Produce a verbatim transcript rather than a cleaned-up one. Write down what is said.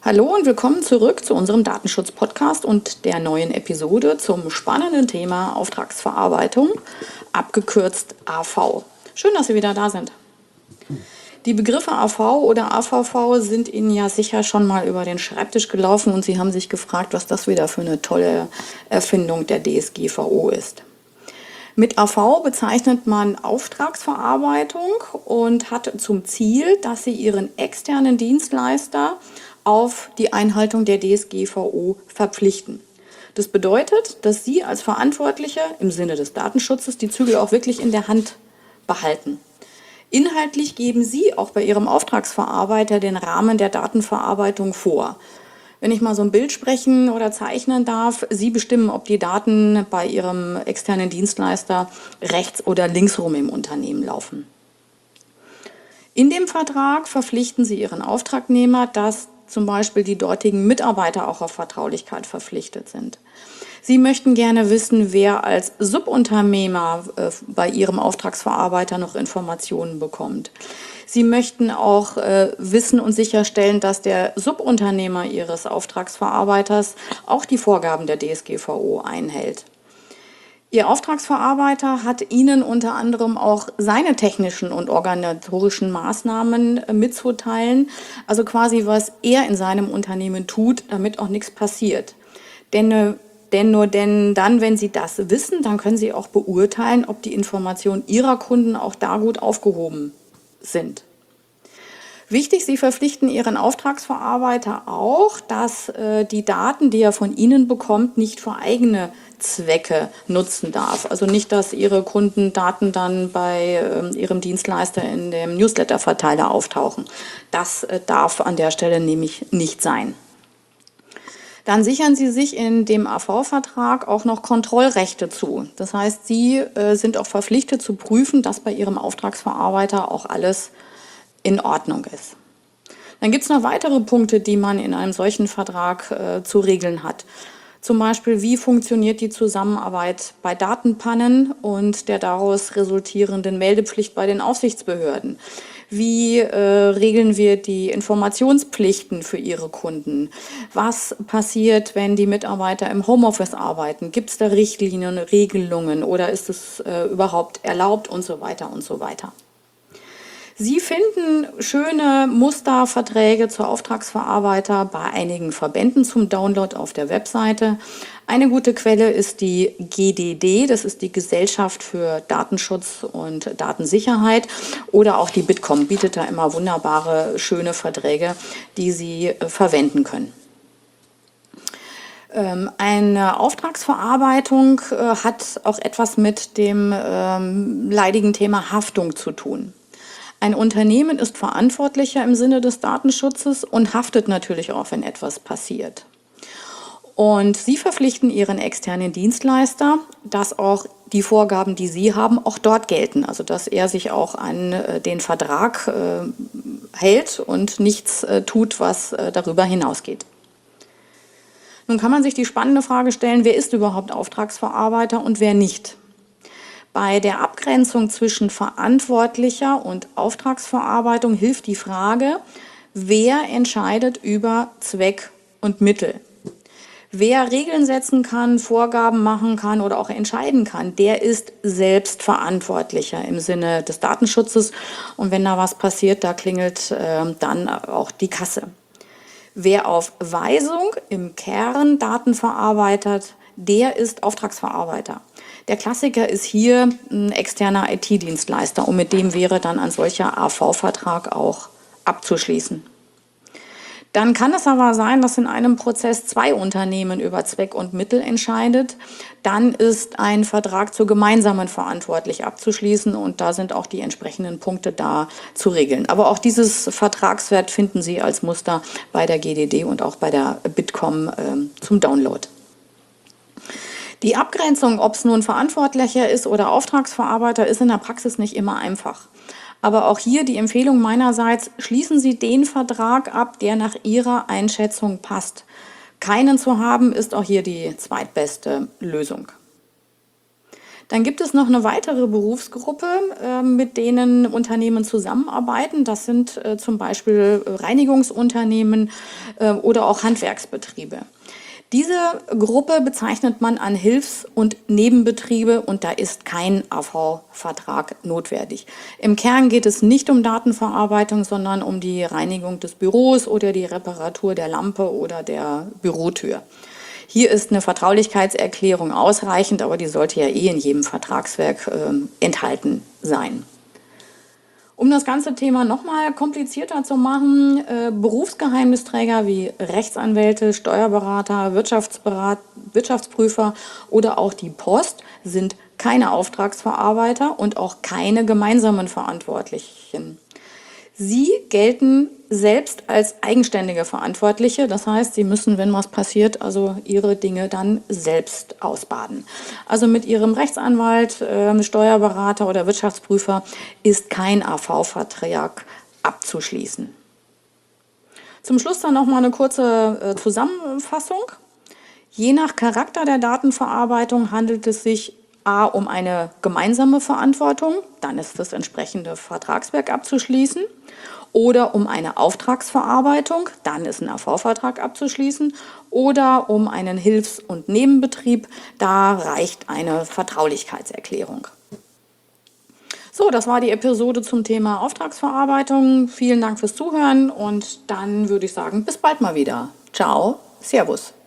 Hallo und willkommen zurück zu unserem Datenschutz-Podcast und der neuen Episode zum spannenden Thema Auftragsverarbeitung, abgekürzt A V. Schön, dass Sie wieder da sind. Die Begriffe A V oder A V V sind Ihnen ja sicher schon mal über den Schreibtisch gelaufen und Sie haben sich gefragt, was das wieder für eine tolle Erfindung der D S G V O ist. Mit A V bezeichnet man Auftragsverarbeitung und hat zum Ziel, dass Sie Ihren externen Dienstleister auf die Einhaltung der D S G V O verpflichten. Das bedeutet, dass Sie als Verantwortliche im Sinne des Datenschutzes die Zügel auch wirklich in der Hand behalten. Inhaltlich geben Sie auch bei Ihrem Auftragsverarbeiter den Rahmen der Datenverarbeitung vor. Wenn ich mal so ein Bild sprechen oder zeichnen darf, Sie bestimmen, ob die Daten bei Ihrem externen Dienstleister rechts oder linksrum im Unternehmen laufen. In dem Vertrag verpflichten Sie Ihren Auftragnehmer, dass zum Beispiel die dortigen Mitarbeiter auch auf Vertraulichkeit verpflichtet sind. Sie möchten gerne wissen, wer als Subunternehmer äh, bei Ihrem Auftragsverarbeiter noch Informationen bekommt. Sie möchten auch äh, wissen und sicherstellen, dass der Subunternehmer Ihres Auftragsverarbeiters auch die Vorgaben der D S G V O einhält. Ihr Auftragsverarbeiter hat Ihnen unter anderem auch seine technischen und organisatorischen Maßnahmen mitzuteilen, also quasi was er in seinem Unternehmen tut, damit auch nichts passiert. Denn, denn nur denn dann, wenn Sie das wissen, dann können Sie auch beurteilen, ob die Informationen Ihrer Kunden auch da gut aufgehoben sind. Wichtig, Sie verpflichten Ihren Auftragsverarbeiter auch, dass äh, die Daten, die er von Ihnen bekommt, nicht für eigene Zwecke nutzen darf. Also nicht, dass Ihre Kundendaten dann bei äh, Ihrem Dienstleister in dem Newsletter-Verteiler auftauchen. Das äh, darf an der Stelle nämlich nicht sein. Dann sichern Sie sich in dem A V-Vertrag auch noch Kontrollrechte zu. Das heißt, Sie äh, sind auch verpflichtet zu prüfen, dass bei Ihrem Auftragsverarbeiter auch alles in Ordnung ist. Dann gibt es noch weitere Punkte, die man in einem solchen Vertrag äh, zu regeln hat. Zum Beispiel, wie funktioniert die Zusammenarbeit bei Datenpannen und der daraus resultierenden Meldepflicht bei den Aufsichtsbehörden? Wie äh, regeln wir die Informationspflichten für Ihre Kunden? Was passiert, wenn die Mitarbeiter im Homeoffice arbeiten? Gibt es da Richtlinien, Regelungen oder ist es äh, überhaupt erlaubt und so weiter und so weiter? Sie finden schöne Musterverträge zur Auftragsverarbeiter bei einigen Verbänden zum Download auf der Webseite. Eine gute Quelle ist die G D D, das ist die Gesellschaft für Datenschutz und Datensicherheit, oder auch die Bitkom bietet da immer wunderbare, schöne Verträge, die Sie äh, verwenden können. Ähm, eine Auftragsverarbeitung äh, hat auch etwas mit dem ähm, leidigen Thema Haftung zu tun. Ein Unternehmen ist verantwortlicher im Sinne des Datenschutzes und haftet natürlich auch, wenn etwas passiert. Und Sie verpflichten Ihren externen Dienstleister, dass auch die Vorgaben, die Sie haben, auch dort gelten. Also dass er sich auch an äh, den Vertrag äh, hält und nichts äh, tut, was äh, darüber hinausgeht. Nun kann man sich die spannende Frage stellen, wer ist überhaupt Auftragsverarbeiter und wer nicht? Bei der Abgrenzung zwischen verantwortlicher und Auftragsverarbeitung hilft die Frage, wer entscheidet über Zweck und Mittel. Wer Regeln setzen kann, Vorgaben machen kann oder auch entscheiden kann, der ist selbst verantwortlicher im Sinne des Datenschutzes. Und wenn da was passiert, da klingelt äh, dann auch die Kasse. Wer auf Weisung im Kern Daten verarbeitet, der ist Auftragsverarbeiter. Der Klassiker ist hier ein externer I T-Dienstleister und mit dem wäre dann ein solcher A V-Vertrag auch abzuschließen. Dann kann es aber sein, dass in einem Prozess zwei Unternehmen über Zweck und Mittel entscheidet. Dann ist ein Vertrag zur gemeinsamen verantwortlich abzuschließen und da sind auch die entsprechenden Punkte da zu regeln. Aber auch dieses Vertragswerk finden Sie als Muster bei der G D D und auch bei der Bitkom äh, zum Download. Die Abgrenzung, ob es nun Verantwortlicher ist oder Auftragsverarbeiter, ist in der Praxis nicht immer einfach. Aber auch hier die Empfehlung meinerseits, schließen Sie den Vertrag ab, der nach Ihrer Einschätzung passt. Keinen zu haben, ist auch hier die zweitbeste Lösung. Dann gibt es noch eine weitere Berufsgruppe, äh, mit denen Unternehmen zusammenarbeiten. Das sind äh, zum Beispiel Reinigungsunternehmen äh, oder auch Handwerksbetriebe. Diese Gruppe bezeichnet man an Hilfs- und Nebenbetriebe und da ist kein A V-Vertrag notwendig. Im Kern geht es nicht um Datenverarbeitung, sondern um die Reinigung des Büros oder die Reparatur der Lampe oder der Bürotür. Hier ist eine Vertraulichkeitserklärung ausreichend, aber die sollte ja eh in jedem Vertragswerk äh, enthalten sein. Um das ganze Thema nochmal komplizierter zu machen, äh, Berufsgeheimnisträger wie Rechtsanwälte, Steuerberater, Wirtschaftsberat, Wirtschaftsprüfer oder auch die Post sind keine Auftragsverarbeiter und auch keine gemeinsamen Verantwortlichen. Sie gelten selbst als eigenständige Verantwortliche. Das heißt, sie müssen, wenn was passiert, also ihre Dinge dann selbst ausbaden. Also mit ihrem Rechtsanwalt, äh, Steuerberater oder Wirtschaftsprüfer ist kein A V-Vertrag abzuschließen. Zum Schluss dann noch mal eine kurze äh, Zusammenfassung. Je nach Charakter der Datenverarbeitung handelt es sich a. um eine gemeinsame Verantwortung, dann ist das entsprechende Vertragswerk abzuschließen, oder um eine Auftragsverarbeitung, dann ist ein A V-Vertrag abzuschließen, oder um einen Hilfs- und Nebenbetrieb, da reicht eine Vertraulichkeitserklärung. So, das war die Episode zum Thema Auftragsverarbeitung. Vielen Dank fürs Zuhören und dann würde ich sagen, bis bald mal wieder. Ciao, Servus.